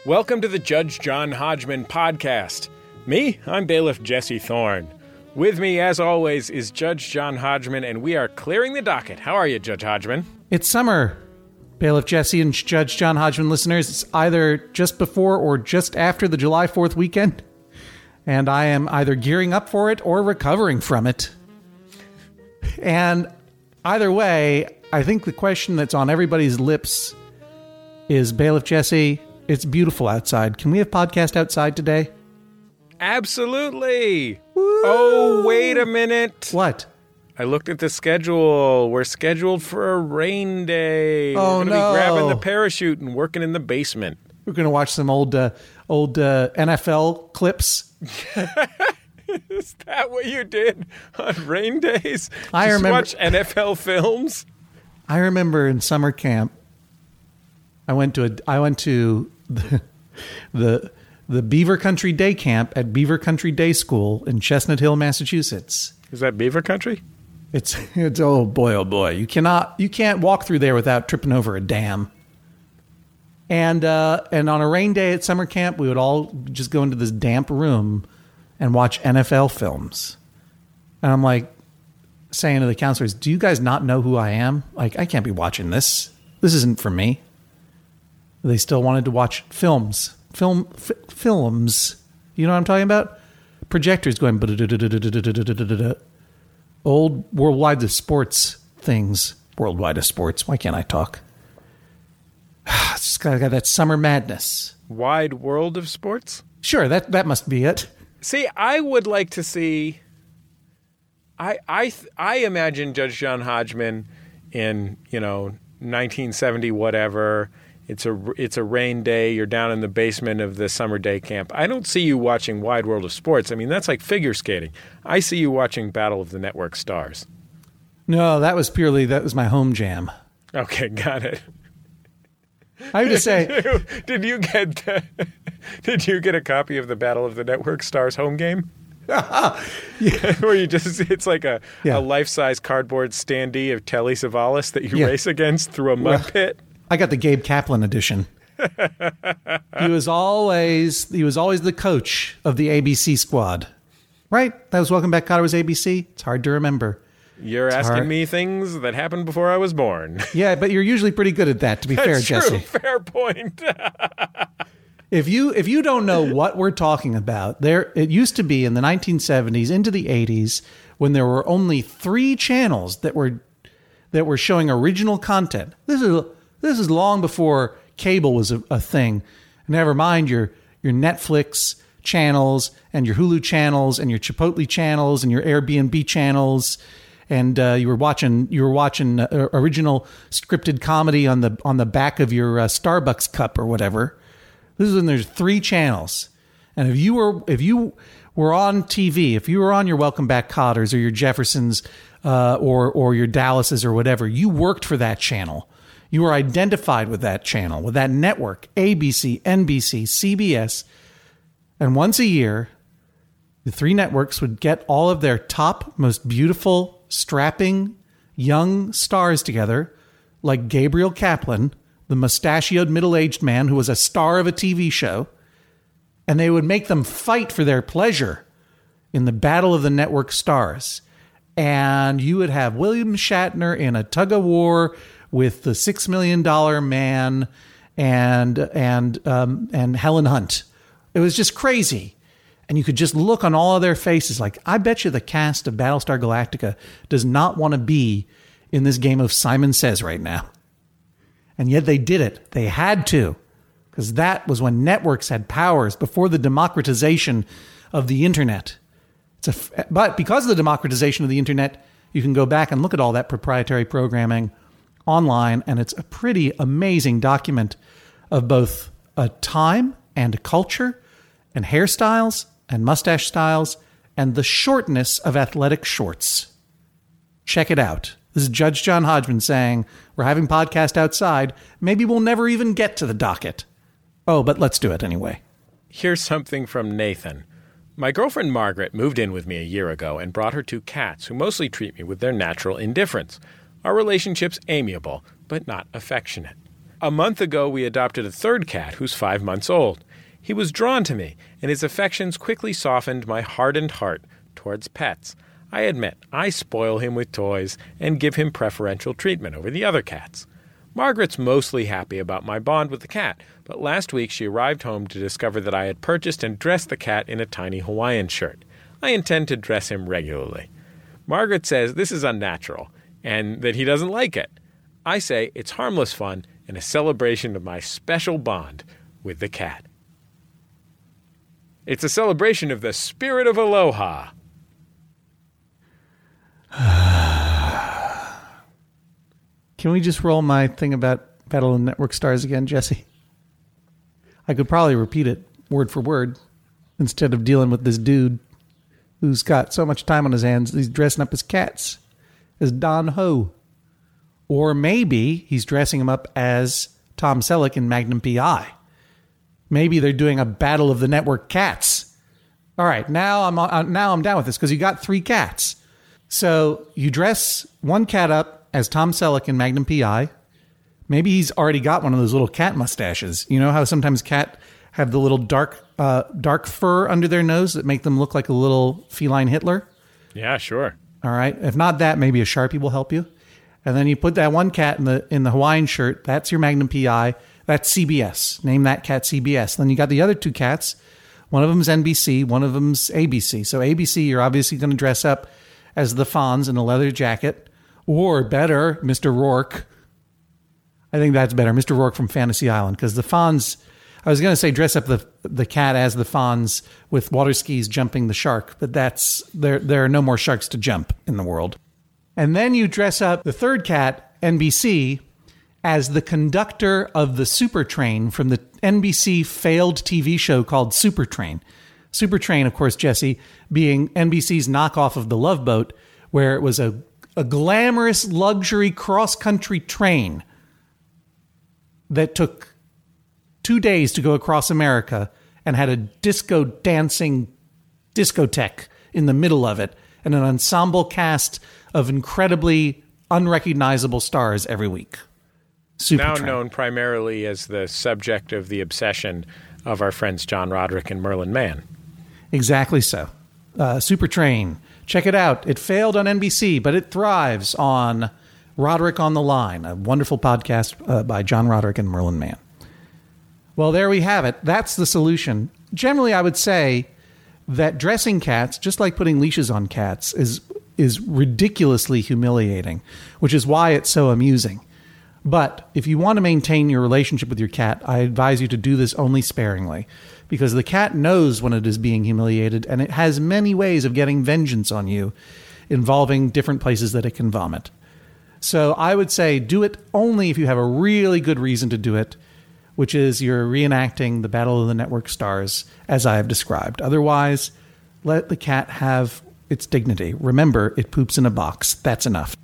Welcome to the Judge John Hodgman podcast. Me, I'm Bailiff Jesse Thorne. With me, as always, is Judge John Hodgman, and we are clearing the docket. How are you, Judge Hodgman? It's summer, Bailiff Jesse and Judge John Hodgman listeners. It's either just before or just after the July 4th weekend, and I am either gearing up for it or recovering from it. And either way, I think the question that's on everybody's lips is, Bailiff Jesse, it's beautiful outside. Can we have podcast outside today? Absolutely. Woo! Oh, wait a minute. What? I looked at the schedule. We're scheduled for a rain day. Oh, We're going to be grabbing the parachute and working in the basement. We're going to watch some old NFL clips. Is that what you did on rain days? I remember watch NFL films. I remember in summer camp, I went to the Beaver Country Day Camp at Beaver Country Day School in Chestnut Hill, Massachusetts. Is that Beaver Country? It's oh boy. You can't walk through there without tripping over a dam. And on a rain day at summer camp, we would all just go into this damp room and watch NFL films. And I'm like saying to the counselors, "Do you guys not know who I am? Like, I can't be watching this. This isn't for me." They still wanted to watch films. Films. You know what I'm talking about? Projectors going old Worldwide of Sports things. Worldwide of Sports. Why can't I talk? It's just got that summer madness. Wide World of Sports? Sure, that must be it. See, I would like to see. I imagine Judge John Hodgman in 1970 whatever. It's a rain day. You're down in the basement of the summer day camp. I don't see you watching Wide World of Sports. I mean, that's like figure skating. I see you watching Battle of the Network Stars. No, that was my home jam. Okay, got it. I have to say, did you get a copy of the Battle of the Network Stars home game? Yeah. Where it's like a life-size cardboard standee of Telly Savalas that you race against through a mud pit. I got the Gabe Kaplan edition. He was always the coach of the ABC squad. Right? That was Welcome Back, Kotter was ABC. It's hard to remember. You're asking me things that happened before I was born. Yeah, but you're usually pretty good at that, to be fair, Jesse. That's true. Fair point. If you don't know what we're talking about, it used to be in the 1970s into the 80s when there were only 3 channels that were showing original content. This is long before cable was a thing. Never mind your Netflix channels and your Hulu channels and your Chipotle channels and your Airbnb channels, and you were watching original scripted comedy on the back of your Starbucks cup or whatever. This is when there's 3 channels, and if you were on TV, if you were on your Welcome Back Kotters or your Jeffersons or your Dallases or whatever, you worked for that channel. You were identified with that channel, with that network, ABC, NBC, CBS. And once a year, the 3 networks would get all of their top, most beautiful, strapping, young stars together, like Gabriel Kaplan, the mustachioed middle-aged man who was a star of a TV show, and they would make them fight for their pleasure in the battle of the network stars. And you would have William Shatner in a tug-of-war with the $6 Million Man and Helen Hunt. It was just crazy. And you could just look on all of their faces like, I bet you the cast of Battlestar Galactica does not want to be in this game of Simon Says right now. And yet they did it. They had to. Because that was when networks had powers, before the democratization of the internet. But because of the democratization of the internet, you can go back and look at all that proprietary programming online, and it's a pretty amazing document of both a time and a culture and hairstyles and mustache styles and the shortness of athletic shorts. Check it out. This is Judge John Hodgman saying, we're having podcast outside. Maybe we'll never even get to the docket. Oh, but let's do it anyway. Here's something from Nathan. My girlfriend Margaret moved in with me a year ago and brought her 2 cats who mostly treat me with their natural indifference. Our relationship's amiable, but not affectionate. A month ago, we adopted a third cat who's 5 months old. He was drawn to me, and his affections quickly softened my hardened heart towards pets. I admit, I spoil him with toys and give him preferential treatment over the other cats. Margaret's mostly happy about my bond with the cat, but last week she arrived home to discover that I had purchased and dressed the cat in a tiny Hawaiian shirt. I intend to dress him regularly. Margaret says this is unnatural and that he doesn't like it. I say it's harmless fun and a celebration of my special bond with the cat. It's a celebration of the spirit of aloha. Can we just roll my thing about Battle of the Network Stars again, Jesse? I could probably repeat it word for word instead of dealing with this dude who's got so much time on his hands. He's dressing up as cats, as Don Ho. Or maybe he's dressing him up as Tom Selleck in Magnum P.I. Maybe they're doing a Battle of the Network Cats. All right, now I'm down with this because you got 3 cats. So you dress one cat up as Tom Selleck in Magnum P.I. Maybe he's already got one of those little cat mustaches. You know how sometimes cat have the little dark fur under their nose that make them look like a little feline Hitler? Yeah, sure. All right. If not that, maybe a Sharpie will help you. And then you put that one cat in the Hawaiian shirt. That's your Magnum P.I. That's CBS. Name that cat CBS. Then you got the other 2 cats. One of them's NBC. One of them's ABC. So ABC, you're obviously going to dress up as the Fonz in a leather jacket. Or better, Mr. Rourke. I think that's better. Mr. Rourke from Fantasy Island. Because the Fonz, I was going to say dress up the cat as the Fonz with water skis jumping the shark. But there are no more sharks to jump in the world. And then you dress up the third cat, NBC, as the conductor of the Super Train from the NBC failed TV show called Super Train. Super Train, of course, Jesse, being NBC's knockoff of The Love Boat, where it was a glamorous luxury cross-country train that took 2 days to go across America and had a disco dancing discotheque in the middle of it and an ensemble cast of incredibly unrecognizable stars every week. Now known primarily as the subject of the obsession of our friends John Roderick and Merlin Mann. Exactly so. Super Train. Check it out. It failed on NBC, but it thrives on Roderick on the Line, a wonderful podcast by John Roderick and Merlin Mann. Well, there we have it. That's the solution. Generally, I would say that dressing cats, just like putting leashes on cats, is ridiculously humiliating, which is why it's so amusing. But if you want to maintain your relationship with your cat, I advise you to do this only sparingly, because the cat knows when it is being humiliated, and it has many ways of getting vengeance on you, involving different places that it can vomit. So I would say do it only if you have a really good reason to do it, which is you're reenacting the Battle of the Network Stars as I have described. Otherwise, let the cat have its dignity. Remember, it poops in a box. That's enough.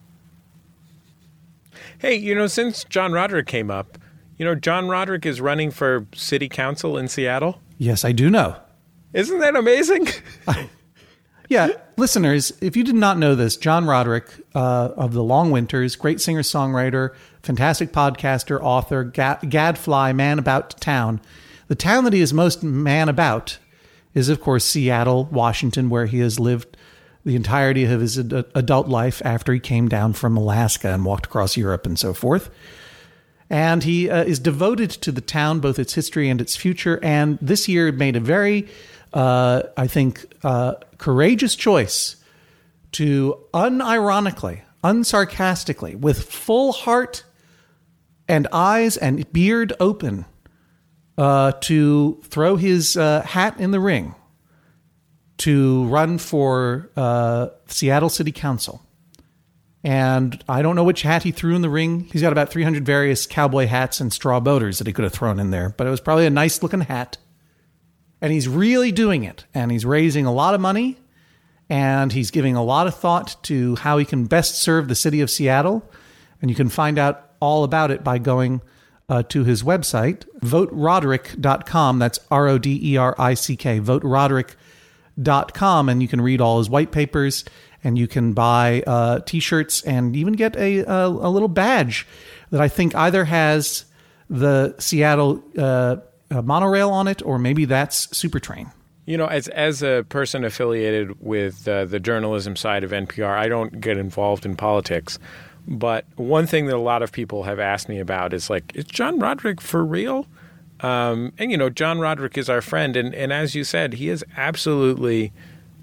Hey, since John Roderick came up, John Roderick is running for city council in Seattle. Yes, I do know. Isn't that amazing? Yeah, listeners, if you did not know this, John Roderick of The Long Winters, great singer-songwriter, fantastic podcaster, author, gadfly, man about town. The town that he is most man about is, of course, Seattle, Washington, where he has lived the entirety of his adult life after he came down from Alaska and walked across Europe and so forth. And he is devoted to the town, both its history and its future. And this year made a very, I think, courageous choice to unironically, unsarcastically, with full heart and eyes and beard open, to throw his hat in the ring to run for Seattle City Council. And I don't know which hat he threw in the ring. He's got about 300 various cowboy hats and straw boaters that he could have thrown in there. But it was probably a nice looking hat. And he's really doing it. And he's raising a lot of money. And he's giving a lot of thought to how he can best serve the city of Seattle. And you can find out all about it by going to his website, voteroderick.com. That's RODERICK, voteroderick.com. And you can read all his white papers. And you can buy T-shirts and even get a little badge that I think either has the Seattle monorail on it, or maybe that's Supertrain. You know, as a person affiliated with the journalism side of NPR, I don't get involved in politics. But one thing that a lot of people have asked me about is like, is John Roderick for real? And, you know, John Roderick is our friend. And as you said, he is absolutely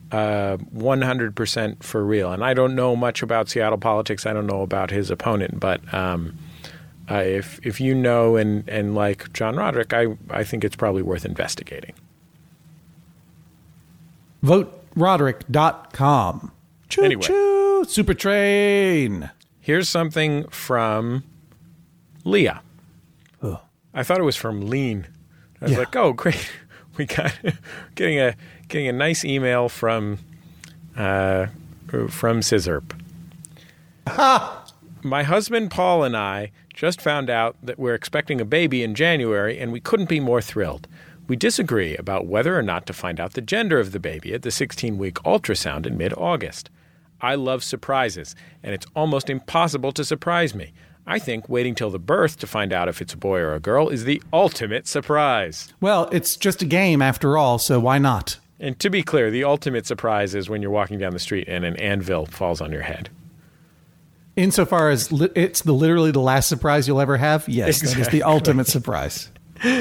100% for real. And I don't know much about Seattle politics. I don't know about his opponent. But if you know and like John Roderick, I think it's probably worth investigating. VoteRoderick.com. Choo Anyway. choo, Supertrain. Here's something from Leah. Oh. I thought it was from Lean. I was like, oh, great. We got getting a nice email from Scissorp. My husband Paul and I just found out that we're expecting a baby in January, and we couldn't be more thrilled. We disagree about whether or not to find out the gender of the baby at the 16-week ultrasound in mid-August. I love surprises, and it's almost impossible to surprise me. I think waiting till the birth to find out if it's a boy or a girl is the ultimate surprise. Well, it's just a game after all, so why not? And to be clear, the ultimate surprise is when you're walking down the street and an anvil falls on your head. Insofar as it's literally the last surprise you'll ever have, yes, exactly. That is the ultimate surprise.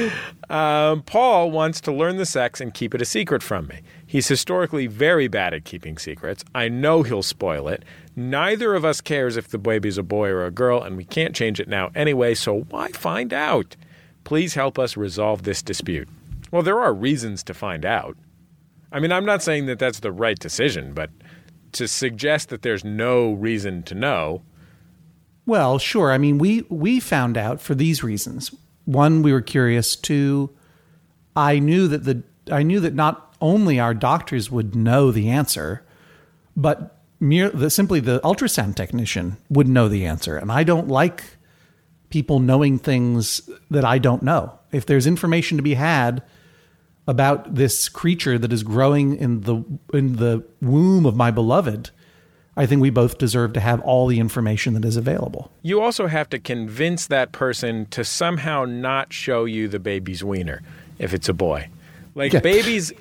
Paul wants to learn the sex and keep it a secret from me. He's historically very bad at keeping secrets. I know he'll spoil it. Neither of us cares if the baby's a boy or a girl, and we can't change it now anyway, so why find out? Please help us resolve this dispute. Well, there are reasons to find out. I mean, I'm not saying that that's the right decision, but to suggest that there's no reason to know. Well, sure. I mean, we found out for these reasons. One, we were curious. Two, I knew that not only our doctors would know the answer, but simply the ultrasound technician would know the answer. And I don't like people knowing things that I don't know. If there's information to be had about this creature that is growing in the womb of my beloved, I think we both deserve to have all the information that is available. You also have to convince that person to somehow not show you the baby's wiener if it's a boy. Like babies,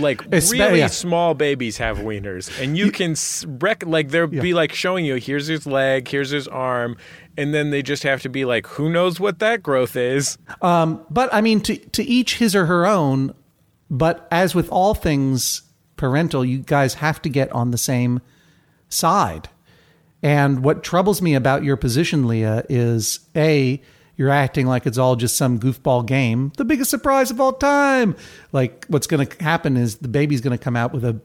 small babies have wieners, and you can be like showing you, here's his leg, here's his arm, and then they just have to be like, who knows what that growth is? But I mean, to each his or her own. But as with all things parental, you guys have to get on the same side. And what troubles me about your position, Leah, is A, you're acting like it's all just some goofball game, the biggest surprise of all time. Like what's going to happen is the baby's going to come out with a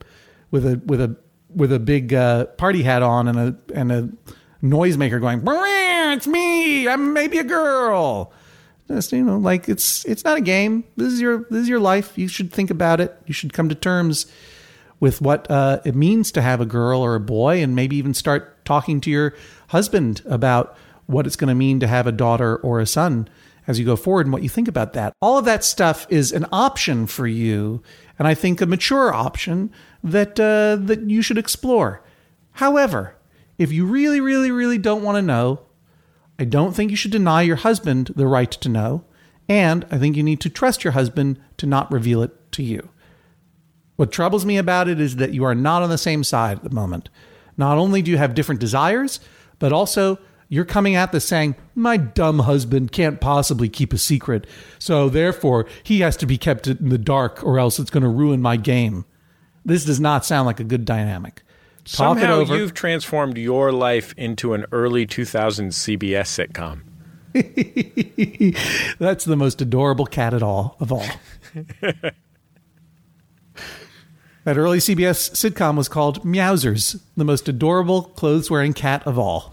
big party hat on and a noisemaker going, it's me, I'm maybe a girl. Just, like it's not a game. This is your life. You should think about it. You should come to terms with what it means to have a girl or a boy, and maybe even start talking to your husband about what it's going to mean to have a daughter or a son as you go forward and what you think about that. All of that stuff is an option for you, and I think a mature option that you should explore. However, if you really, really, really don't want to know, I don't think you should deny your husband the right to know, and I think you need to trust your husband to not reveal it to you. What troubles me about it is that you are not on the same side at the moment. Not only do you have different desires, but also you're coming at this saying, my dumb husband can't possibly keep a secret, so therefore he has to be kept in the dark or else it's going to ruin my game. This does not sound like a good dynamic. Somehow you've transformed your life into an early 2000s CBS sitcom. That's the most adorable cat of all. That early CBS sitcom was called Meowsers, the most adorable clothes-wearing cat of all.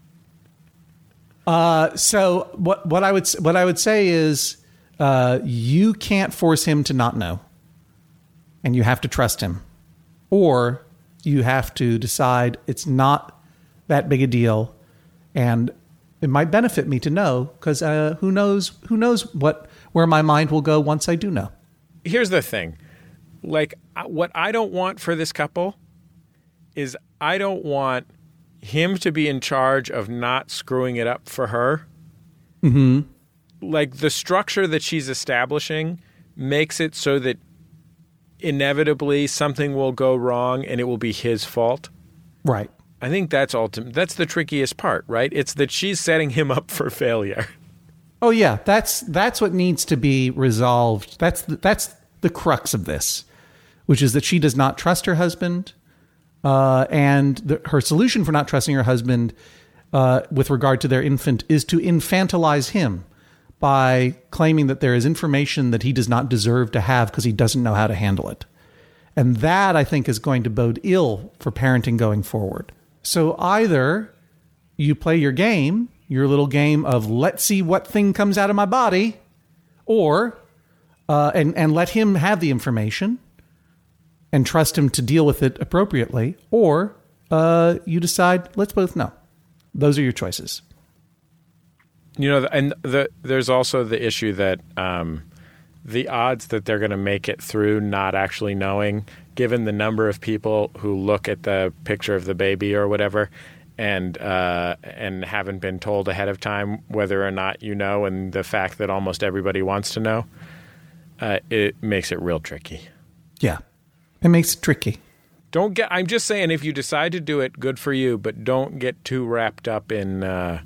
So what I would say is you can't force him to not know, and you have to trust him, or you have to decide it's not that big a deal, and it might benefit me to know because who knows where my mind will go once I do know. Here's the thing. Like, what I don't want for this couple is I don't want him to be in charge of not screwing it up for her. Mm-hmm. like the structure that she's establishing makes it so that inevitably something will go wrong and it will be his fault. Right. I think that's the trickiest part, right? It's that she's setting him up for failure. Oh yeah, that's what needs to be resolved. That's the crux of this, which is that she does not trust her husband, and her solution for not trusting her husband with regard to their infant is to infantilize him by claiming that there is information that he does not deserve to have because he doesn't know how to handle it. And that, I think, is going to bode ill for parenting going forward. So either you play your game, your little game of let's see what thing comes out of my body, or and let him have the information and trust him to deal with it appropriately, or you decide let's both know. Those are your choices. There's also the issue that the odds that they're going to make it through not actually knowing, given the number of people who look at the picture of the baby or whatever and haven't been told ahead of time whether or not you know, and the fact that almost everybody wants to know, it makes it real tricky. Yeah, it makes it tricky. I'm just saying, if you decide to do it, good for you, but don't get too wrapped up in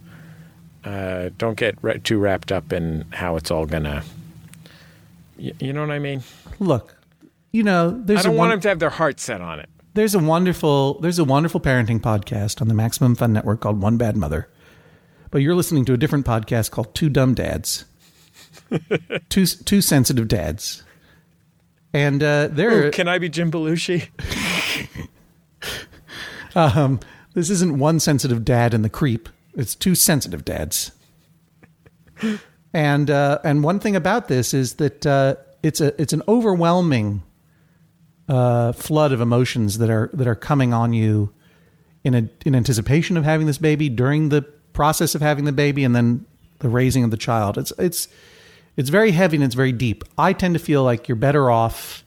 too wrapped up in how it's all gonna. You know what I mean? Look, I don't want them to have their heart set on it. There's a wonderful parenting podcast on the Maximum Fun Network called One Bad Mother, but you're listening to a different podcast called Two Dumb Dads, two sensitive dads, and can I be Jim Belushi? This isn't one sensitive dad and the creep. It's two sensitive dads. And one thing about this is that it's an overwhelming flood of emotions that are coming on you in anticipation of having this baby, during the process of having the baby, and then the raising of the child. It's very heavy and it's very deep. I tend to feel like you're better off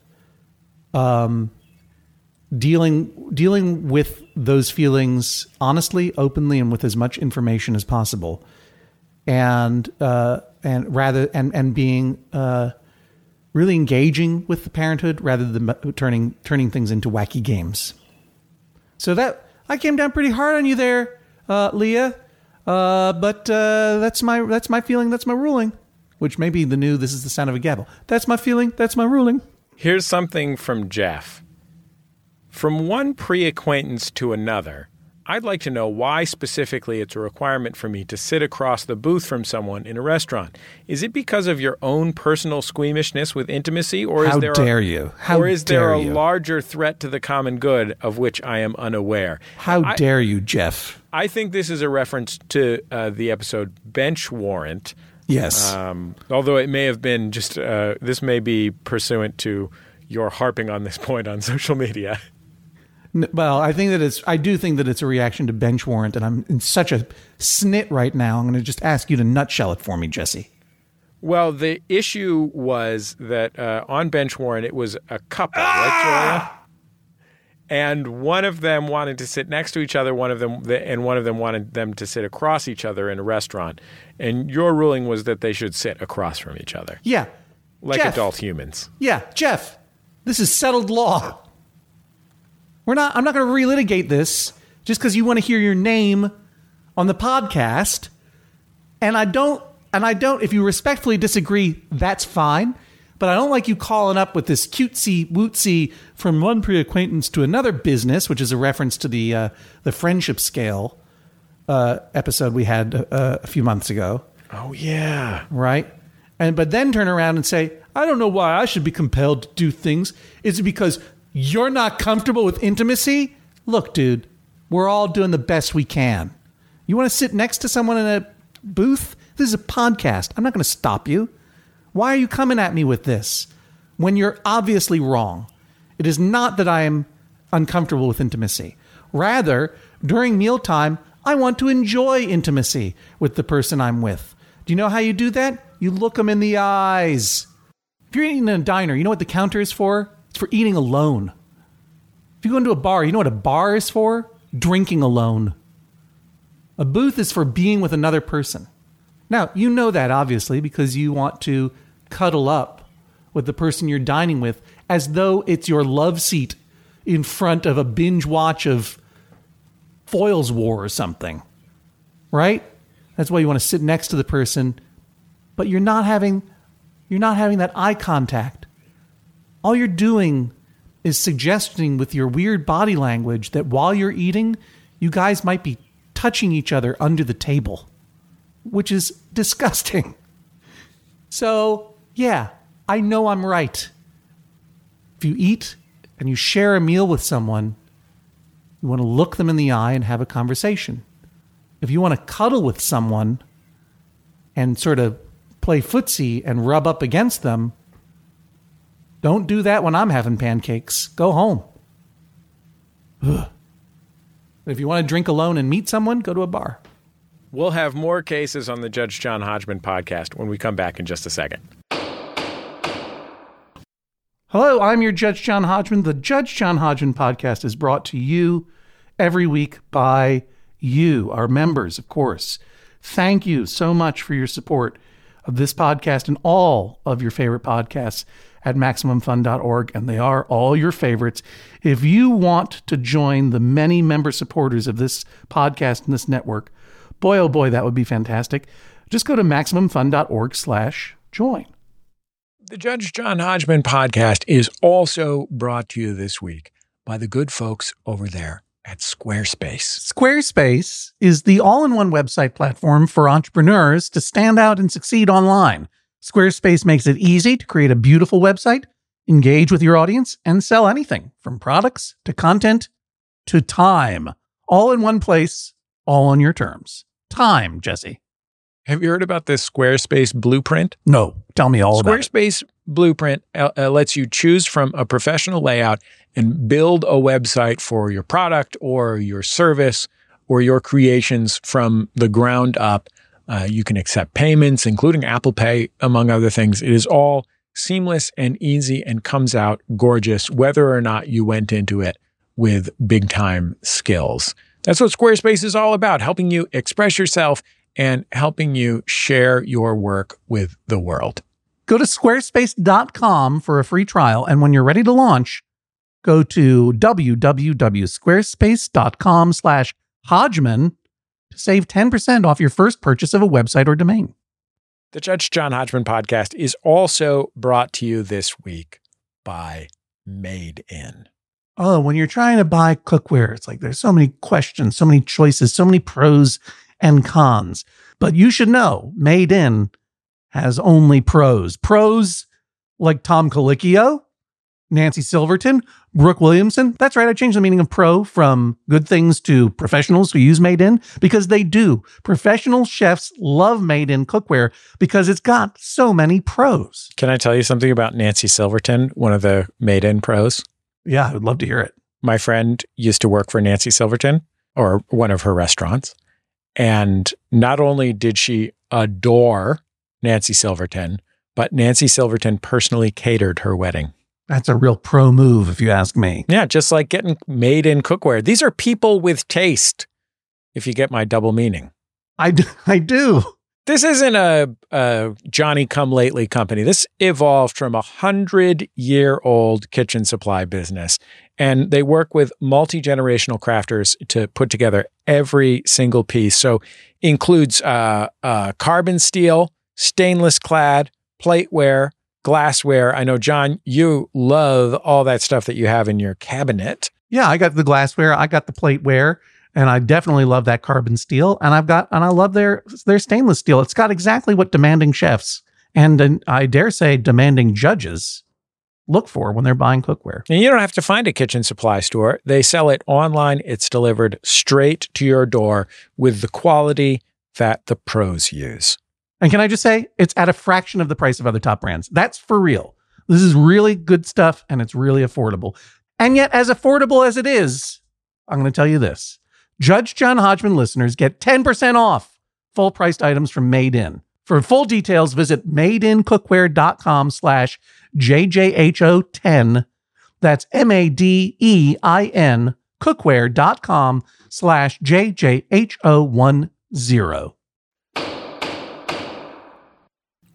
dealing with those feelings honestly, openly, and with as much information as possible, and being really engaging with the parenthood rather than turning things into wacky games. So that I came down pretty hard on you there, Leah, but that's my feeling. That's my ruling. Which may be the new. This is the sound of a gavel. That's my feeling. That's my ruling. Here's something from Jeff. From one pre-acquaintance to another, I'd like to know why specifically it's a requirement for me to sit across the booth from someone in a restaurant. Is it because of your own personal squeamishness with intimacy, or is there a larger threat to the common good of which I am unaware? How dare you, Jeff? I think this is a reference to the episode Bench Warrant. Yes. Although it may have been just this may be pursuant to your harping on this point on social media. Well, I do think that it's a reaction to Bench Warrant, and I'm in such a snit right now. I'm going to just ask you to nutshell it for me, Jesse. Well, the issue was that on Bench Warrant, it was a couple, right, Julia? And one of them wanted to sit next to each other. One of them wanted them to sit across each other in a restaurant. And your ruling was that they should sit across from each other. Yeah, like Jeff. Adult humans. Yeah, Jeff. This is settled law. I'm not going to relitigate this just because you want to hear your name on the podcast. And I don't, if you respectfully disagree, that's fine. But I don't like you calling up with this cutesy wootsy from one pre-acquaintance to another business, which is a reference to the friendship scale episode we had a few months ago. Oh, yeah. Right? But then turn around and say, I don't know why I should be compelled to do things. Is it because you're not comfortable with intimacy? Look, dude, we're all doing the best we can. You want to sit next to someone in a booth? This is a podcast. I'm not going to stop you. Why are you coming at me with this when you're obviously wrong? It is not that I am uncomfortable with intimacy. Rather, during mealtime, I want to enjoy intimacy with the person I'm with. Do you know how you do that? You look them in the eyes. If you're eating in a diner, you know what the counter is for? It's for eating alone. If you go into a bar, you know what a bar is for? Drinking alone. A booth is for being with another person. Now, you know that obviously because you want to cuddle up with the person you're dining with as though it's your love seat in front of a binge watch of Foyle's War or something, right? That's why you want to sit next to the person, but you're not having that eye contact. All you're doing is suggesting with your weird body language that while you're eating, you guys might be touching each other under the table, which is disgusting. So, yeah, I know I'm right. If you eat and you share a meal with someone, you want to look them in the eye and have a conversation. If you want to cuddle with someone and sort of play footsie and rub up against them, don't do that when I'm having pancakes. Go home. Ugh. If you want to drink alone and meet someone, go to a bar. We'll have more cases on the Judge John Hodgman podcast when we come back in just a second. Hello, I'm your Judge John Hodgman. The Judge John Hodgman podcast is brought to you every week by you, our members, of course. Thank you so much for your support of this podcast and all of your favorite podcasts at MaximumFun.org, and they are all your favorites. If you want to join the many member supporters of this podcast and this network, boy, oh boy, that would be fantastic. Just go to MaximumFun.org/join. The Judge John Hodgman podcast is also brought to you this week by the good folks over there at Squarespace. Squarespace is the all-in-one website platform for entrepreneurs to stand out and succeed online. Squarespace makes it easy to create a beautiful website, engage with your audience, and sell anything from products to content to time. All in one place, all on your terms. Time, Jesse. Have you heard about this Squarespace blueprint? No, tell me all about it. Squarespace blueprint lets you choose from a professional layout and build a website for your product or your service or your creations from the ground up. You can accept payments, including Apple Pay, among other things. It is all seamless and easy and comes out gorgeous, whether or not you went into it with big time skills. That's what Squarespace is all about, helping you express yourself and helping you share your work with the world. Go to squarespace.com for a free trial. And when you're ready to launch, go to www.squarespace.com/Hodgman to save 10% off your first purchase of a website or domain. The Judge John Hodgman podcast is also brought to you this week by Made In. Oh, when you're trying to buy cookware, it's like there's so many questions, so many choices, so many pros and cons. But you should know, Made In has only pros. Pros like Tom Colicchio, Nancy Silverton, Brooke Williamson. That's right, I changed the meaning of pro from good things to professionals who use Made In because they do. Professional chefs love Made In cookware because it's got so many pros. Can I tell you something about Nancy Silverton, one of the Made In pros? Yeah, I would love to hear it. My friend used to work for Nancy Silverton, or one of her restaurants. And not only did she adore Nancy Silverton, but Nancy Silverton personally catered her wedding. That's a real pro move, if you ask me. Yeah, just like getting Made In cookware. These are people with taste, if you get my double meaning. I do. This isn't a Johnny-come-lately company. This evolved from 100-year-old kitchen supply business. And they work with multi-generational crafters to put together every single piece. So includes carbon steel, stainless clad, plateware, glassware. I know, John, you love all that stuff that you have in your cabinet. Yeah, I got the glassware, I got the plateware, and I definitely love that carbon steel. And I love their stainless steel. It's got exactly what demanding chefs and I dare say demanding judges look for when they're buying cookware. And you don't have to find a kitchen supply store. They sell it online. It's delivered straight to your door with the quality that the pros use. And can I just say, it's at a fraction of the price of other top brands. That's for real. This is really good stuff, and it's really affordable. And yet, as affordable as it is, I'm going to tell you this. Judge John Hodgman listeners get 10% off full-priced items from Made In. For full details, visit madeincookware.com/JJHO10. That's MADEIN cookware.com/JJHO10.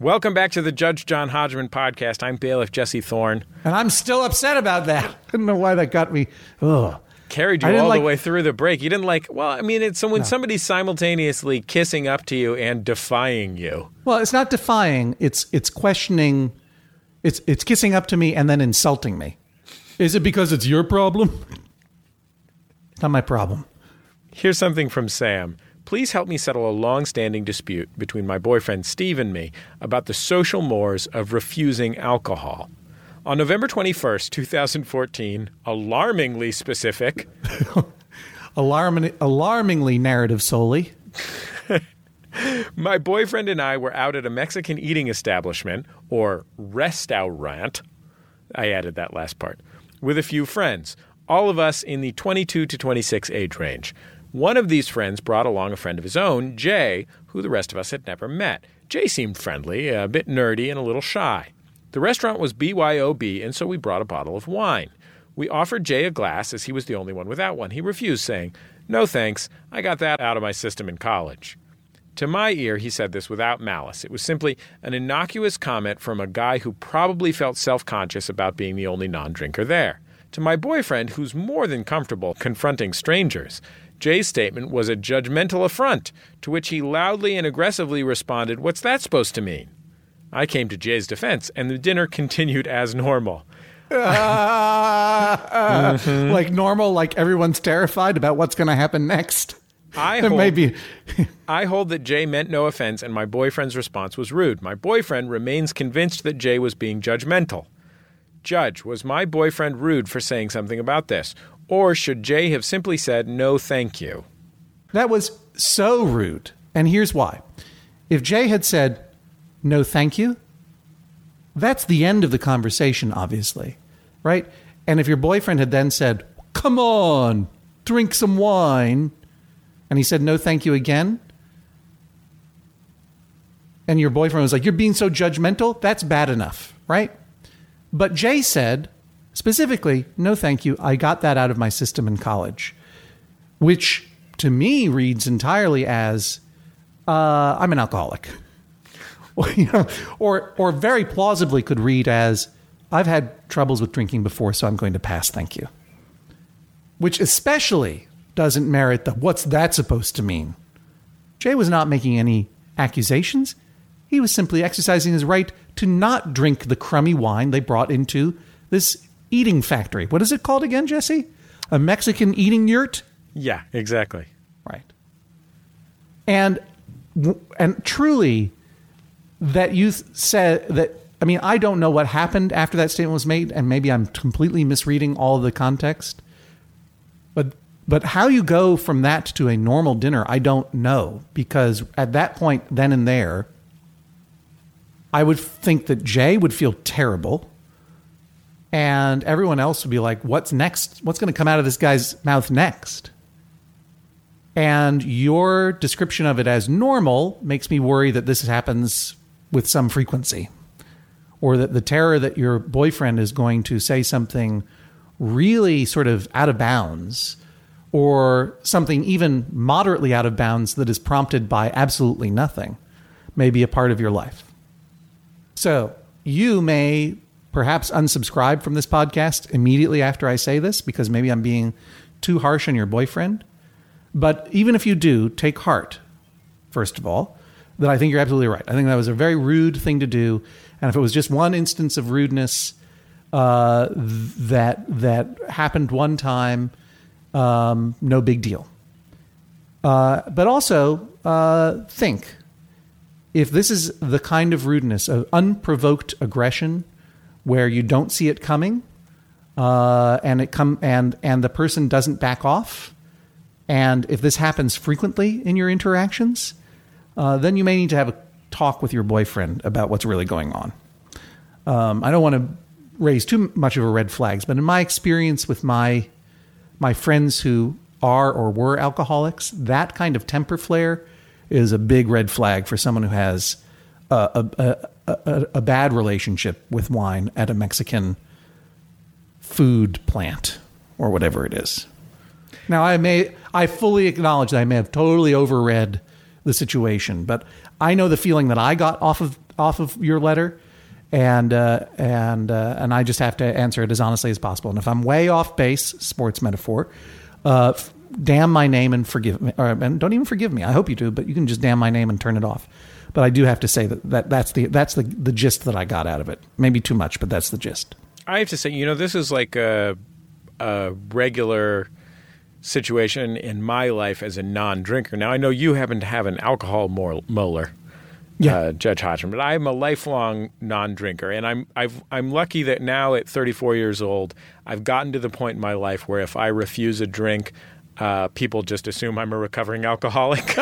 Welcome back to the Judge John Hodgman podcast. I'm bailiff Jesse Thorne. And I'm still upset about that. I don't know why that got me. Ugh. Carried you all the way through the break. You didn't it's when somebody's simultaneously kissing up to you and defying you. Well, it's not defying. It's questioning. It's kissing up to me and then insulting me. Is it because it's your problem? It's not my problem. Here's something from Sam. Please help me settle a long-standing dispute between my boyfriend Steve and me about the social mores of refusing alcohol. On November 21st, 2014, alarmingly specific. Alarmingly narrative solely. My boyfriend and I were out at a Mexican eating establishment, or restaurant, I added that last part, with a few friends, all of us in the 22 to 26 age range. One of these friends brought along a friend of his own, Jay, who the rest of us had never met. Jay seemed friendly, a bit nerdy, and a little shy. The restaurant was BYOB, and so we brought a bottle of wine. We offered Jay a glass, as he was the only one without one. He refused, saying, "No thanks, I got that out of my system in college." To my ear, he said this without malice. It was simply an innocuous comment from a guy who probably felt self-conscious about being the only non-drinker there. To my boyfriend, who's more than comfortable confronting strangers, Jay's statement was a judgmental affront, to which he loudly and aggressively responded, "What's that supposed to mean?" I came to Jay's defense, and the dinner continued as normal. Like normal, like everyone's terrified about what's going to happen next. I hold that Jay meant no offense, and my boyfriend's response was rude. My boyfriend remains convinced that Jay was being judgmental. Judge, was my boyfriend rude for saying something about this? Or should Jay have simply said, "No, thank you"? That was so rude. And here's why. If Jay had said, "No, thank you," that's the end of the conversation, obviously, right? And if your boyfriend had then said, "Come on, drink some wine," and he said, "No, thank you" again, and your boyfriend was like, "You're being so judgmental," that's bad enough, right? But Jay said, specifically, "No, thank you. I got that out of my system in college," which to me reads entirely as, I'm an alcoholic. Or very plausibly could read as, "I've had troubles with drinking before, so I'm going to pass, thank you." Which especially doesn't merit the "what's that supposed to mean?" Jay was not making any accusations. He was simply exercising his right to not drink the crummy wine they brought into this eating factory. What is it called again, Jesse? A Mexican eating yurt? Yeah, exactly. Right. And truly, that you said that, I mean, I don't know what happened after that statement was made, and maybe I'm completely misreading all of the context. But how you go from that to a normal dinner, I don't know. Because at that point, then and there, I would think that Jay would feel terrible. And everyone else would be like, "What's next? What's going to come out of this guy's mouth next?" And your description of it as normal makes me worry that this happens with some frequency. Or that the terror that your boyfriend is going to say something really sort of out of bounds, or something even moderately out of bounds that is prompted by absolutely nothing, may be a part of your life. So you may perhaps unsubscribe from this podcast immediately after I say this, because maybe I'm being too harsh on your boyfriend. But even if you do, take heart, first of all, that I think you're absolutely right. I think that was a very rude thing to do. And if it was just one instance of rudeness that happened one time, no big deal. But also think, if this is the kind of rudeness, of unprovoked aggression, where you don't see it coming, and the person doesn't back off, and if this happens frequently in your interactions, then you may need to have a talk with your boyfriend about what's really going on. I don't want to raise too much of a red flags, but in my experience with my friends who are or were alcoholics, that kind of temper flare is a big red flag for someone who has a bad relationship with wine at a Mexican food plant or whatever it is. Now, I fully acknowledge that I may have totally overread the situation, but I know the feeling that I got off of off of your letter, and I just have to answer it as honestly as possible. And if I'm way off base, sports metaphor, damn my name and forgive me, and don't even forgive me. I hope you do, but you can just damn my name and turn it off. But I do have to say that's the gist that I got out of it. Maybe too much, but that's the gist. I have to say, this is like a regular situation in my life as a non-drinker. Now, I know you happen to have an alcohol molar, Judge Hodgman, but I'm a lifelong non-drinker, and I'm lucky that now at 34 years old, I've gotten to the point in my life where if I refuse a drink, people just assume I'm a recovering alcoholic.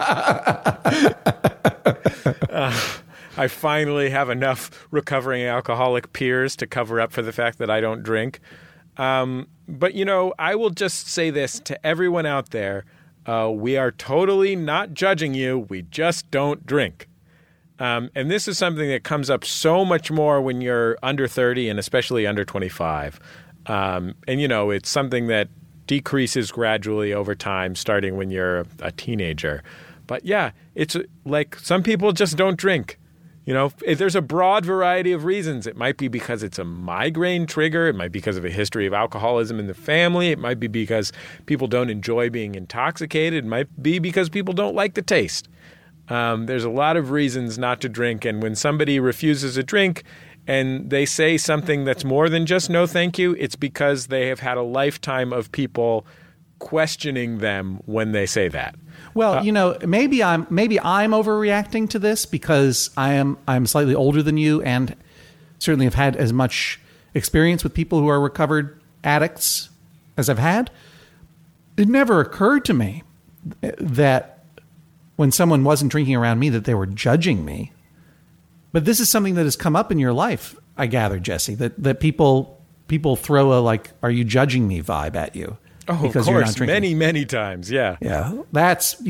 I finally have enough recovering alcoholic peers to cover up for the fact that I don't drink. But, I will just say this to everyone out there. We are totally not judging you. We just don't drink. And this is something that comes up so much more when you're under 30 and especially under 25. And, it's something that decreases gradually over time, starting when you're a teenager. But, yeah, it's like some people just don't drink. There's a broad variety of reasons. It might be because it's a migraine trigger. It might be because of a history of alcoholism in the family. It might be because people don't enjoy being intoxicated. It might be because people don't like the taste. There's a lot of reasons not to drink. And when somebody refuses a drink and they say something that's more than just no thank you, it's because they have had a lifetime of people questioning them when they say that. Well, maybe I'm overreacting to this because I'm slightly older than you and certainly have had as much experience with people who are recovered addicts as I've had. It never occurred to me that when someone wasn't drinking around me that they were judging me. But this is something that has come up in your life, I gather, Jesse, that people throw a "are you judging me" vibe at you. Oh, of course, many times, yeah. Yeah, that's,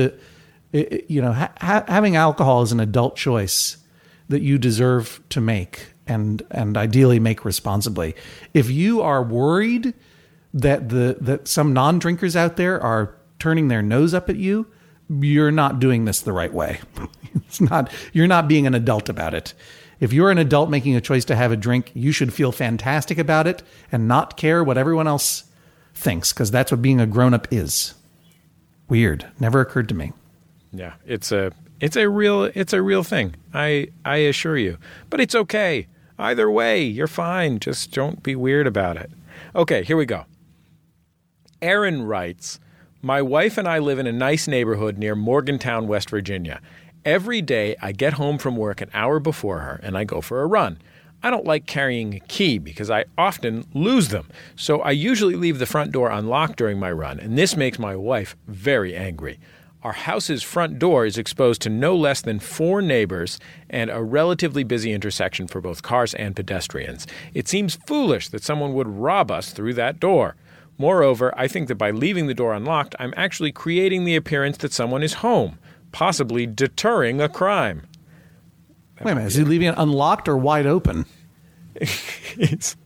having alcohol is an adult choice that you deserve to make and ideally make responsibly. If you are worried that some non-drinkers out there are turning their nose up at you, you're not doing this the right way. You're not being an adult about it. If you're an adult making a choice to have a drink, you should feel fantastic about it and not care what everyone else thinks, because that's what being a grown-up is. Weird. Never occurred to me. Yeah, it's a real thing. I assure you. But it's okay. Either way, you're fine. Just don't be weird about it. Okay, here we go. Aaron writes, "My wife and I live in a nice neighborhood near Morgantown, West Virginia. Every day I get home from work an hour before her and I go for a run. I don't like carrying a key because I often lose them, so I usually leave the front door unlocked during my run, and this makes my wife very angry. Our house's front door is exposed to no less than 4 neighbors and a relatively busy intersection for both cars and pedestrians. It seems foolish that someone would rob us through that door. Moreover, I think that by leaving the door unlocked, I'm actually creating the appearance that someone is home, possibly deterring a crime." Wait a minute, is he leaving it unlocked or wide open? He's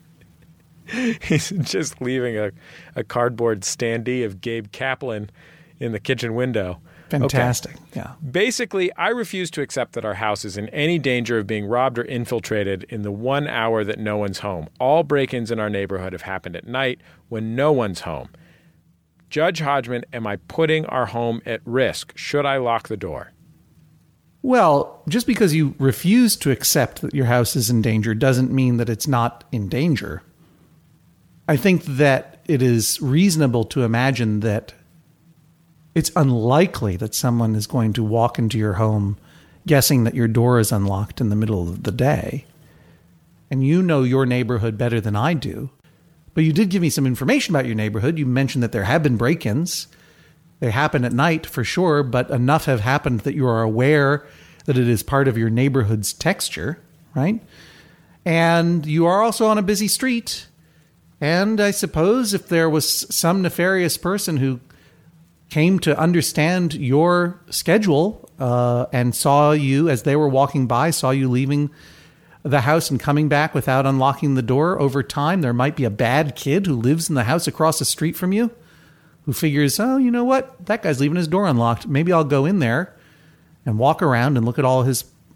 just leaving a cardboard standee of Gabe Kaplan in the kitchen window. Fantastic. Okay. Yeah. Basically, I refuse to accept that our house is in any danger of being robbed or infiltrated in the 1 hour that no one's home. All break-ins in our neighborhood have happened at night when no one's home. Judge Hodgman, am I putting our home at risk? Should I lock the door? Well, just because you refuse to accept that your house is in danger doesn't mean that it's not in danger. I think that it is reasonable to imagine that it's unlikely that someone is going to walk into your home guessing that your door is unlocked in the middle of the day. And you know your neighborhood better than I do. But you did give me some information about your neighborhood. You mentioned that there have been break-ins. They happen at night for sure, but enough have happened that you are aware that it is part of your neighborhood's texture, right? And you are also on a busy street. And I suppose if there was some nefarious person who came to understand your schedule and saw you as they were walking by, saw you leaving the house and coming back without unlocking the door over time, there might be a bad kid who lives in the house across the street from you who figures, oh, you know what? That guy's leaving his door unlocked. Maybe I'll go in there and walk around and look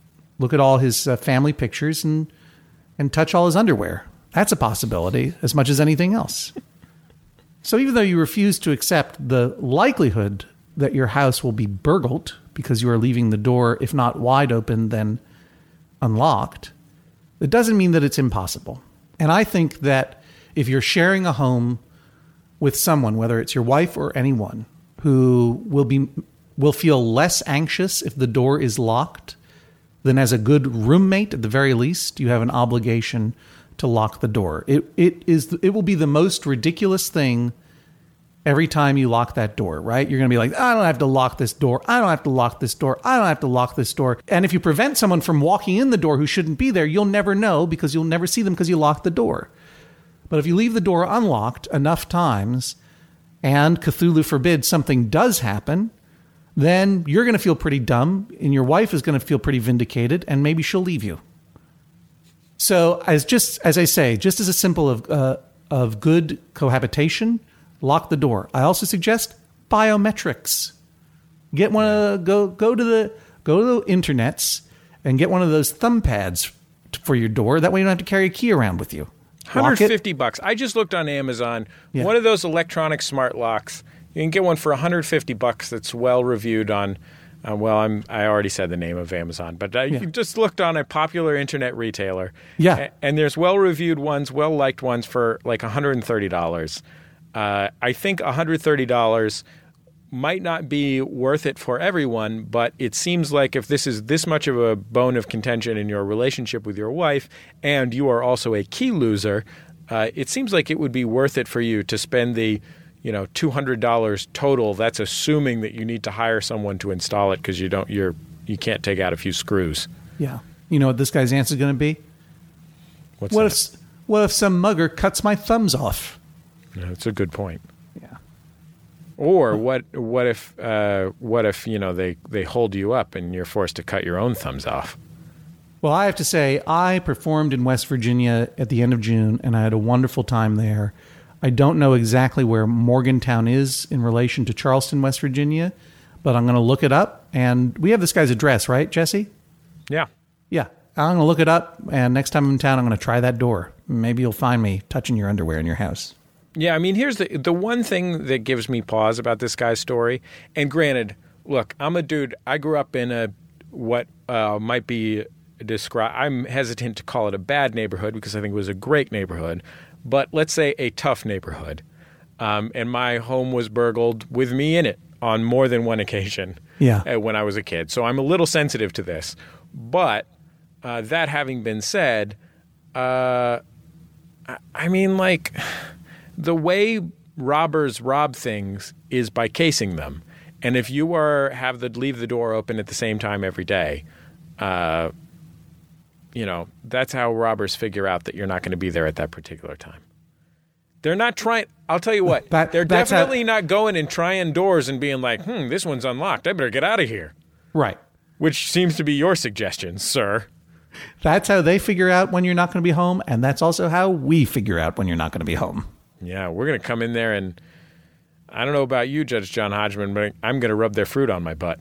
look at all his family pictures and touch all his underwear. That's a possibility as much as anything else. So even though you refuse to accept the likelihood that your house will be burgled because you are leaving the door, if not wide open, then unlocked, it doesn't mean that it's impossible. And I think that if you're sharing a home with someone, whether it's your wife or anyone, who will feel less anxious if the door is locked, then as a good roommate, at the very least, you have an obligation to lock the door. It will be the most ridiculous thing every time you lock that door, right? You're going to be like, I don't have to lock this door. I don't have to lock this door. I don't have to lock this door. And if you prevent someone from walking in the door who shouldn't be there, you'll never know because you'll never see them because you locked the door. But if you leave the door unlocked enough times and Cthulhu forbid something does happen, then you're going to feel pretty dumb and your wife is going to feel pretty vindicated and maybe she'll leave you. So as I say, just as a symbol of good cohabitation, lock the door. I also suggest biometrics. Get one of go to the internets and get one of those thumb pads for your door. That way you don't have to carry a key around with you. $150. I just looked on Amazon. Yeah. One of those electronic smart locks. You can get one for $150 that's well reviewed on. I already said the name of Amazon, but you just looked on a popular internet retailer. Yeah, and there's well reviewed ones, well liked ones for like $130. I think $130 might not be worth it for everyone, but it seems like if this is this much of a bone of contention in your relationship with your wife and you are also a key loser, it seems like it would be worth it for you to spend the $200 total. That's assuming that you need to hire someone to install it because you can't take out a few screws. Yeah. You know what this guy's answer is going to be? What if some mugger cuts my thumbs off? Yeah, that's a good point. Yeah. Or what if they hold you up and you're forced to cut your own thumbs off? Well, I have to say, I performed in West Virginia at the end of June, and I had a wonderful time there. I don't know exactly where Morgantown is in relation to Charleston, West Virginia, but I'm going to look it up. And we have this guy's address, right, Jesse? Yeah. Yeah. I'm going to look it up, and next time I'm in town, I'm going to try that door. Maybe you'll find me touching your underwear in your house. Yeah, I mean, here's the one thing that gives me pause about this guy's story. And granted, look, I'm a dude. I grew up in what might be described. I'm hesitant to call it a bad neighborhood because I think it was a great neighborhood. But let's say a tough neighborhood. And my home was burgled with me in it on more than one occasion when I was a kid. So I'm a little sensitive to this. But that having been said, I mean, like, the way robbers rob things is by casing them. And if you leave the door open at the same time every day, that's how robbers figure out that you're not going to be there at that particular time. They're not trying. I'll tell you what. They're definitely not going and trying doors and being like, this one's unlocked. I better get out of here. Right. Which seems to be your suggestion, sir. That's how they figure out when you're not going to be home. And that's also how we figure out when you're not going to be home. Yeah, we're going to come in there and I don't know about you, Judge John Hodgman, but I'm going to rub their fruit on my butt.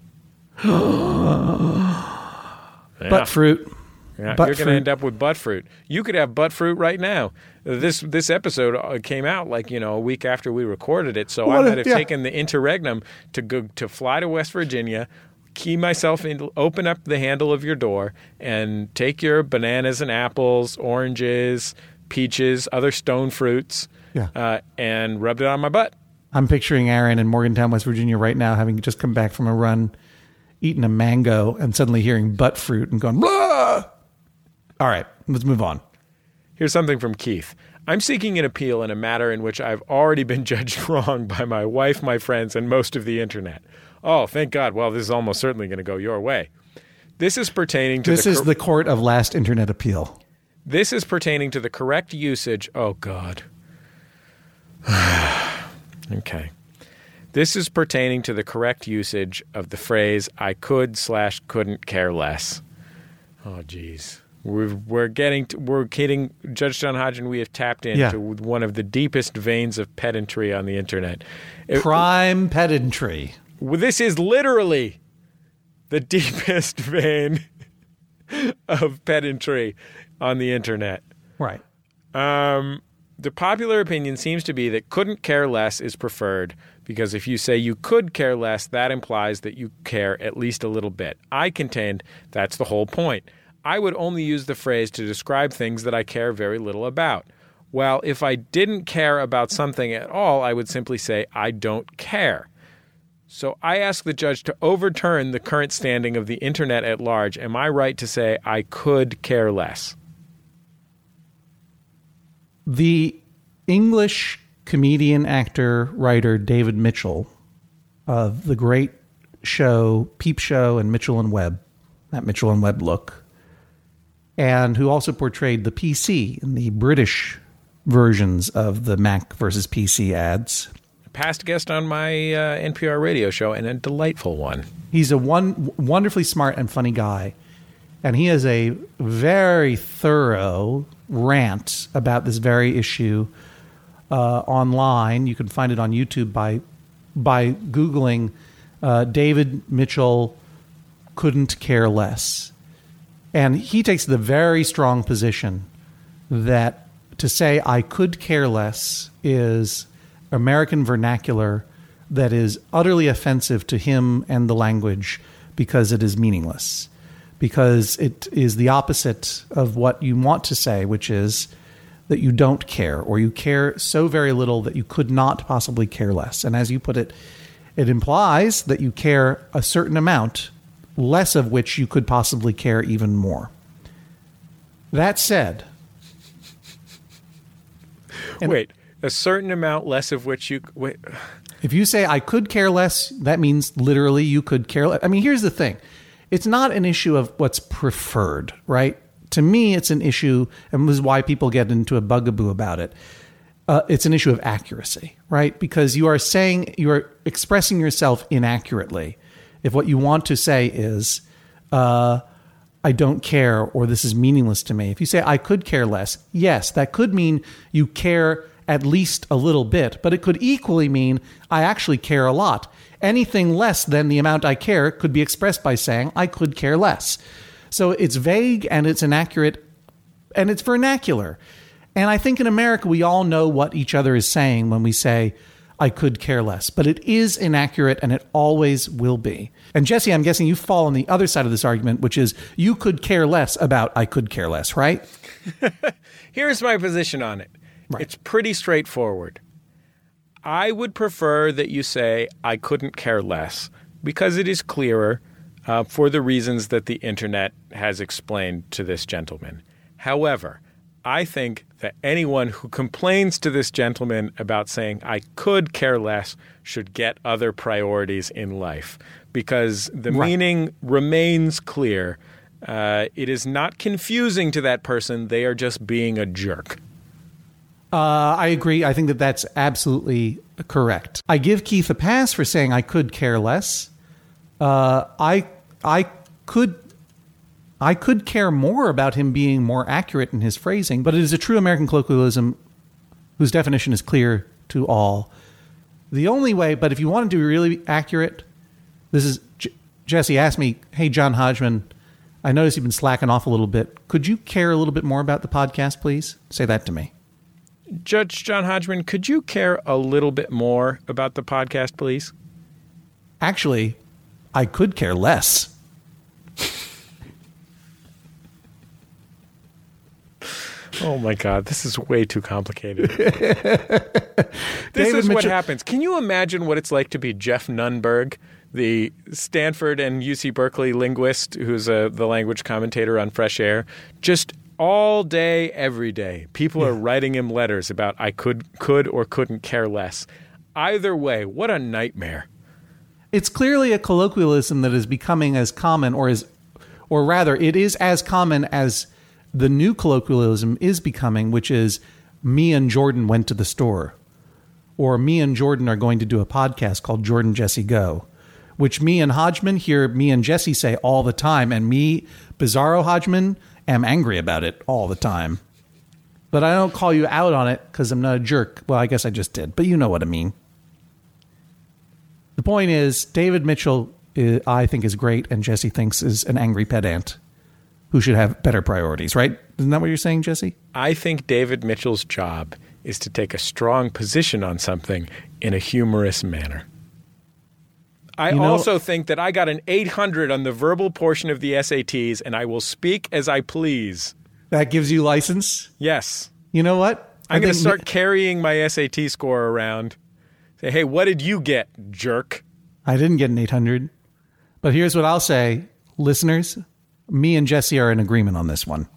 Butt fruit. Yeah, you're going to end up with butt fruit. You could have butt fruit right now. This episode came out a week after we recorded it, so I might have taken the interregnum to fly to West Virginia, key myself in, open up the handle of your door, and take your bananas and apples, oranges, peaches, other stone fruits, and rubbed it on my butt. I'm picturing Aaron in Morgantown, West Virginia right now, having just come back from a run, eating a mango, and suddenly hearing butt fruit and going, blah! All right, let's move on. Here's something from Keith. I'm seeking an appeal in a matter in which I've already been judged wrong by my wife, my friends, and most of the internet. Oh, thank God. Well, this is almost certainly going to go your way. This is pertaining to the court of last internet appeal. This is pertaining to the correct usage. Oh, God. Okay. This is pertaining to the correct usage of the phrase, I could/couldn't care less. Oh, geez. We're getting Judge John Hodgman. We have tapped into one of the deepest veins of pedantry on the internet. Prime pedantry. This is literally the deepest vein of pedantry on the internet. Right. The popular opinion seems to be that couldn't care less is preferred because if you say you could care less, that implies that you care at least a little bit. I contend that's the whole point. I would only use the phrase to describe things that I care very little about. Well, if I didn't care about something at all, I would simply say I don't care. So I ask the judge to overturn the current standing of the internet at large. Am I right to say I could care less? The English comedian, actor, writer David Mitchell of the great show Peep Show and Mitchell and Webb, that Mitchell and Webb look, and who also portrayed the PC in the British versions of the Mac versus PC ads. Past guest on my NPR radio show and a delightful one. He's a wonderfully smart and funny guy. And he has a very thorough rant about this very issue online. You can find it on YouTube by Googling David Mitchell couldn't care less. And he takes the very strong position that to say I could care less is American vernacular that is utterly offensive to him and the language because it is meaningless. Because it is the opposite of what you want to say, which is that you don't care or you care so very little that you could not possibly care less. And as you put it, it implies that you care a certain amount, less of which you could possibly care even more. That said... Wait, a certain amount less of which you... Wait. If you say I could care less, that means literally you could care less. I mean, here's the thing. It's not an issue of what's preferred, right? To me, it's an issue, and this is why people get into a bugaboo about it. It's an issue of accuracy, right? Because you are expressing yourself inaccurately. If what you want to say is, I don't care, or this is meaningless to me. If you say I could care less, yes, that could mean you care at least a little bit, but it could equally mean I actually care a lot. Anything less than the amount I care could be expressed by saying I could care less. So it's vague and it's inaccurate and it's vernacular. And I think in America, we all know what each other is saying when we say I could care less, but it is inaccurate and it always will be. And Jesse, I'm guessing you fall on the other side of this argument, which is you could care less about I could care less, right? Here's my position on it. Right. It's pretty straightforward. I would prefer that you say I couldn't care less because it is clearer for the reasons that the internet has explained to this gentleman. However, I think that anyone who complains to this gentleman about saying I could care less should get other priorities in life because the meaning remains clear. It is not confusing to that person. They are just being a jerk. I agree. I think that that's absolutely correct. I give Keith a pass for saying I could care less. I could care more about him being more accurate in his phrasing, but it is a true American colloquialism whose definition is clear to all. The only way, but if you wanted to be really accurate, this is Jesse asked me, hey, John Hodgman, I noticed you've been slacking off a little bit. Could you care a little bit more about the podcast, please? Say that to me. Judge John Hodgman, could you care a little bit more about the podcast, please? Actually, I could care less. Oh, my God. This is way too complicated. This is what happens. Can you imagine what it's like to be Jeff Nunberg, the Stanford and UC Berkeley linguist who's the language commentator on Fresh Air? Just all day, every day, people are writing him letters about I could or couldn't care less. Either way, what a nightmare. It's clearly a colloquialism that is becoming as common, or rather, it is as common as the new colloquialism is becoming, which is me and Jordan went to the store, or me and Jordan are going to do a podcast called Jordan Jesse Go, which me and Hodgman hear me and Jesse say all the time, and me, Bizarro Hodgman, am angry about it all the time. But I don't call you out on it because I'm not a jerk. Well, I guess I just did, but you know what I mean. The point is, David Mitchell, I think, is great, and Jesse thinks is an angry pedant who should have better priorities, right? Isn't that what you're saying, Jesse? I think David Mitchell's job is to take a strong position on something in a humorous manner. I also think that I got an 800 on the verbal portion of the SATs, and I will speak as I please. That gives you license? Yes. You know what? I'm going to start carrying my SAT score around. Say, hey, what did you get, jerk? I didn't get an 800. But here's what I'll say. Listeners, me and Jesse are in agreement on this one.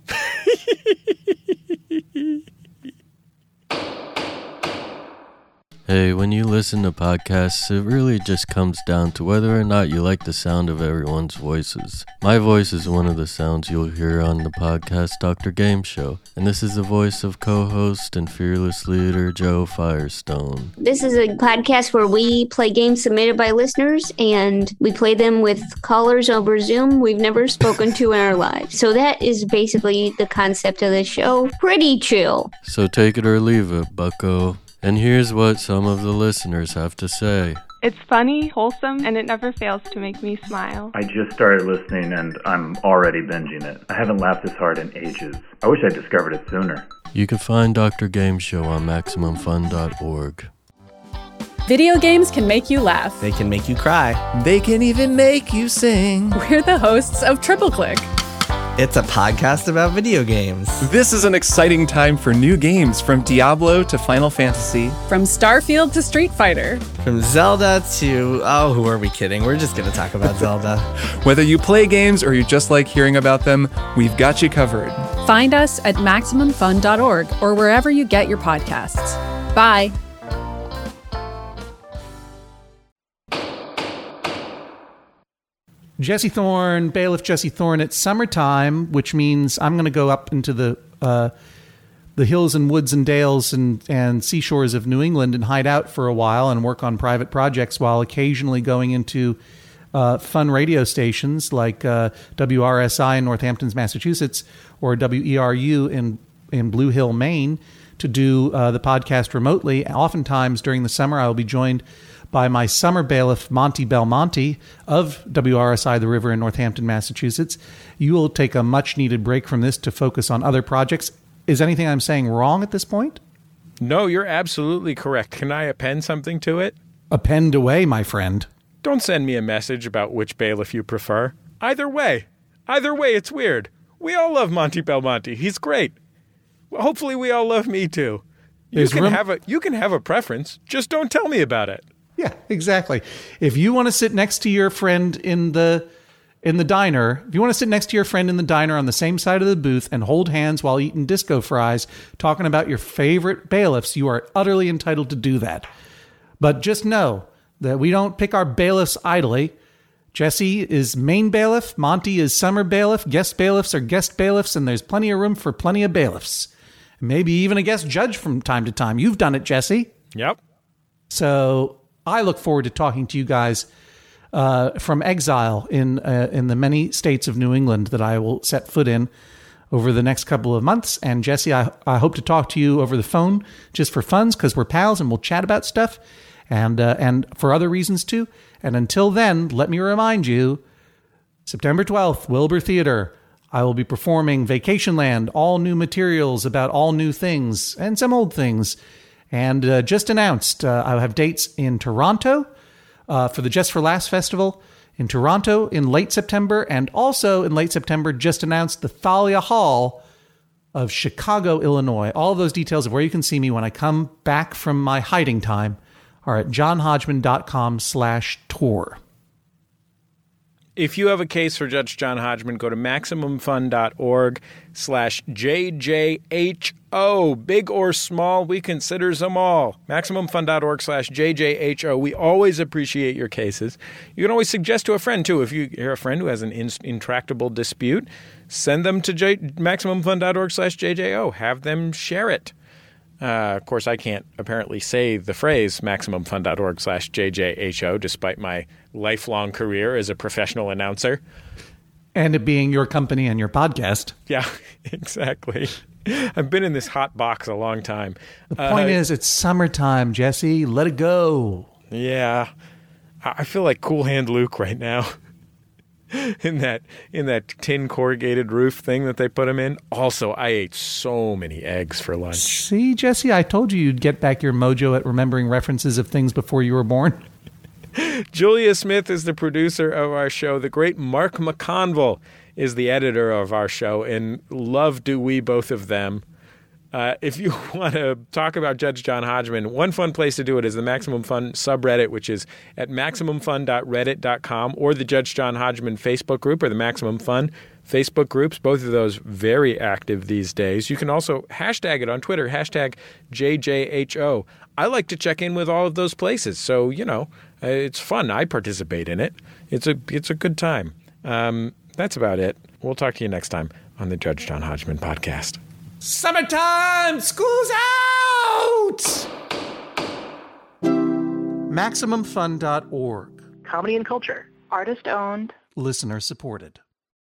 Hey, when you listen to podcasts, it really just comes down to whether or not you like the sound of everyone's voices. My voice is one of the sounds you'll hear on the podcast Dr. Game Show, and this is the voice of co-host and fearless leader Joe Firestone. This is a podcast where we play games submitted by listeners, and we play them with callers over Zoom we've never spoken to in our lives. So that is basically the concept of the show. Pretty chill. So take it or leave it, bucko. And here's what some of the listeners have to say. It's funny, wholesome, and it never fails to make me smile. I just started listening and I'm already binging it. I haven't laughed this hard in ages. I wish I discovered it sooner. You can find Dr. Game Show on MaximumFun.org. Video games can make you laugh. They can make you cry. They can even make you sing. We're the hosts of Triple Click. It's a podcast about video games. This is an exciting time for new games, from Diablo to Final Fantasy. From Starfield to Street Fighter. From Zelda to... oh, who are we kidding? We're just going to talk about Zelda. Whether you play games or you just like hearing about them, we've got you covered. Find us at MaximumFun.org or wherever you get your podcasts. Bye. Jesse Thorne, Bailiff Jesse Thorne. It's summertime, which means I'm going to go up into the hills and woods and dales and seashores of New England and hide out for a while and work on private projects while occasionally going into fun radio stations like WRSI in Northampton, Massachusetts, or WERU in Blue Hill, Maine, to do the podcast remotely. Oftentimes during the summer, I will be joined by my summer bailiff, Monty Belmonte of WRSI The River in Northampton, Massachusetts. You will take a much-needed break from this to focus on other projects. Is anything I'm saying wrong at this point? No, you're absolutely correct. Can I append something to it? Append away, my friend. Don't send me a message about which bailiff you prefer. Either way, it's weird. We all love Monty Belmonte. He's great. Well, hopefully we all love me too. You can have a preference. Just don't tell me about it. Yeah, exactly. If you want to sit next to your friend in the diner, if you want to sit next to your friend in the diner on the same side of the booth and hold hands while eating disco fries, talking about your favorite bailiffs, you are utterly entitled to do that. But just know that we don't pick our bailiffs idly. Jesse is main bailiff, Monty is summer bailiff, guest bailiffs are guest bailiffs, and there's plenty of room for plenty of bailiffs. Maybe even a guest judge from time to time. You've done it, Jesse. Yep. So I look forward to talking to you guys from exile in the many states of New England that I will set foot in over the next couple of months. And Jesse, I hope to talk to you over the phone just for funs, because we're pals and we'll chat about stuff and for other reasons too. And until then, let me remind you, September 12th, Wilbur Theater. I will be performing Vacationland, all new materials about all new things and some old things. And just announced, I'll have dates in Toronto for the Just for Laughs Festival, in Toronto in late September, and also in late September, just announced the Thalia Hall of Chicago, Illinois. All of those details of where you can see me when I come back from my hiding time are at johnhodgman.com/tour. If you have a case for Judge John Hodgman, go to MaximumFun.org/JJHO. Big or small, we consider them all. MaximumFun.org/JJHO. We always appreciate your cases. You can always suggest to a friend, too. If you hear a friend who has an intractable dispute, send them to MaximumFun.org/JJO. Have them share it. Of course, I can't apparently say the phrase MaximumFun.org/JJHO, despite my lifelong career as a professional announcer. And it being your company and your podcast. Yeah, exactly. I've been in this hot box a long time. The point is, it's summertime, Jesse. Let it go. Yeah. I feel like Cool Hand Luke right now. in that tin corrugated roof thing that they put them in. Also, I ate so many eggs for lunch. See, Jesse, I told you you'd get back your mojo at remembering references of things before you were born. Julia Smith is the producer of our show. The great Mark McConville is the editor of our show, and love do we both of them. If you want to talk about Judge John Hodgman, one fun place to do it is the Maximum Fun subreddit, which is at MaximumFun.reddit.com, or the Judge John Hodgman Facebook group, or the Maximum Fun Facebook groups. Both of those very active these days. You can also hashtag it on Twitter, hashtag JJHO. I like to check in with all of those places, so, it's fun. I participate in it. It's a good time. That's about it. We'll talk to you next time on the Judge John Hodgman podcast. Summertime! School's out! MaximumFun.org. Comedy and culture. Artist owned. Listener supported.